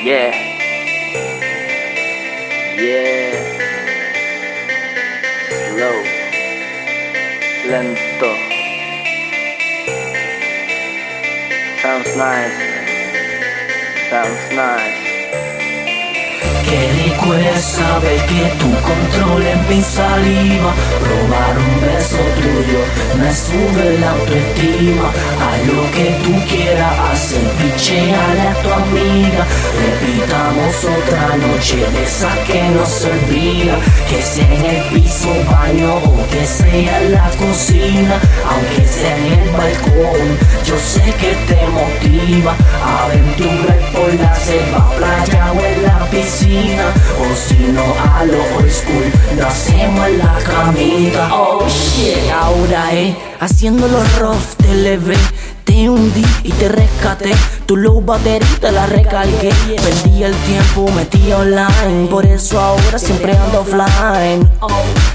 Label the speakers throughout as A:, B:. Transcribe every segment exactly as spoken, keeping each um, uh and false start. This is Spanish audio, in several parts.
A: Yeah, yeah, slow, lento. Sounds nice, sounds nice.
B: Qué rico es saber que tú controles mi saliva. Probar un beso tuyo me sube la autoestima. Haz lo que tú quieras hacer, picheale a tu amiga. Repitamos otra noche de esas que no se olvida. Que sea en el piso, baño o que sea en la cocina. Aunque sea en el balcón, yo sé que te motiva. Aventuras por la selva, playa o en la piscina. O si no a lo old school, lo hacemos en la camita. Oh shit, ahora eh, haciendo los rough te levé. Te hundí y te rescaté. Tu low battery te la recargué. Perdí el tiempo, metí online. Por eso ahora siempre ando offline. Oh,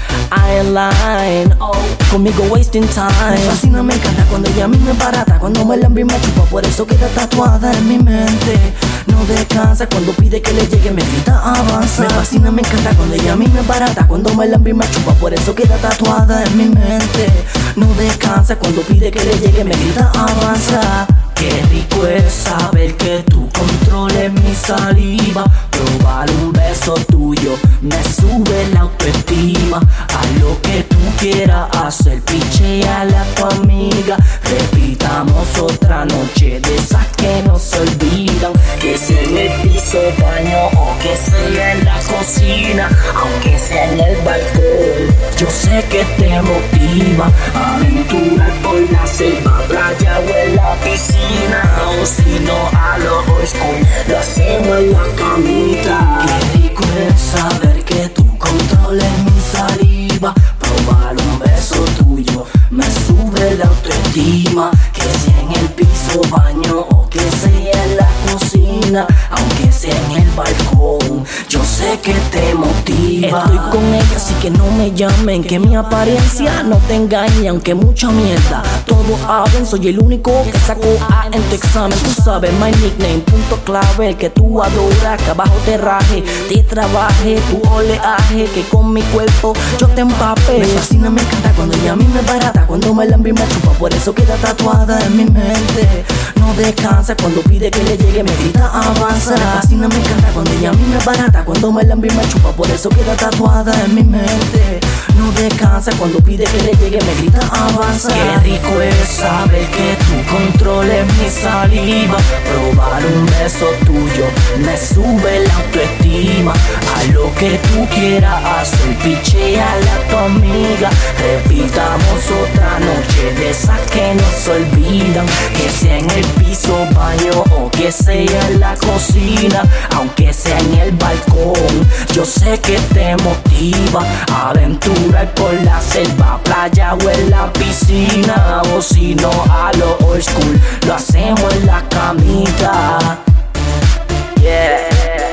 B: I ain't lying. Oh, conmigo wasting time. Me fascina, me encanta cuando ella a mí me barata. Cuando me lambí me chupa, por eso queda tatuada en mi mente. No descansa cuando pide que le llegue, me grita avanza. Me fascina, me encanta cuando ella a mí me barata. Cuando me lambí me chupa, por eso queda tatuada en mi mente. No descansa cuando pide que le llegue, me grita avanza. Qué rico es saber que tú controles mi saliva. Probar un beso tuyo me sube la autoestima. Haz lo que tú quieras hacer, picheale a tu amiga. Repitamos otra noche de esas que no se olvidan. Que sea en el piso, baño o que sea en la cocina. Aunque sea en el balcón, yo sé que te motiva. Aventurar por la selva, playa o en la piscina. O si no a lo old school, lo hacemos en la camita. Qué rico es saber que tú controles mi saliva. Probar un beso tuyo me sube la autoestima. Que sea en el piso, baño o que sea en la cocina. Aunque sea en el balcón, yo sé que te motiva. Estoy con ella así que no me llamen. Que mi apariencia no te engañe, aunque mucha mierda todos hablen. Soy el único que sacó A en tu examen. Tú sabes, my nickname, punto clave. El que tú adoras, que abajo te raje, te trabaje, tu oleaje. Que con mi cuerpo yo te empape. Me fascina, me encanta cuando ella a mí me barata. Cuando me lambí me chupa, por eso queda tatuada en mi mente. No descansa cuando pide que le llegue, me grita avanza. Me fascina, me encanta cuando ella a mí me barata. Cuando me lambí me chupa, por eso queda tatuada en mi mente. No descansa cuando pide que le llegue, me grita avanza. Qué rico es saber que tú controles mi saliva. Probar un beso tuyo me sube la autoestima. Haz lo que tú quieras hacer, picheale a tu amiga. Repitamos otra noche de esas que no se olvidan. Que sea en el piso, baño o que sea en la cocina. Aunque sea en el balcón, yo sé que te motiva. Aventurar por la selva, playa o en la piscina. O si no a lo old school, lo hacemos en la camita.
A: Yeah,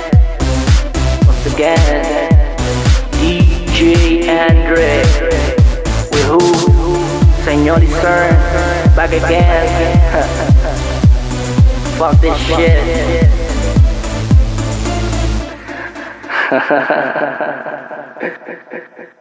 A: once again, D J Andre. With who? Señor y Sir, back again. Fuck this shit.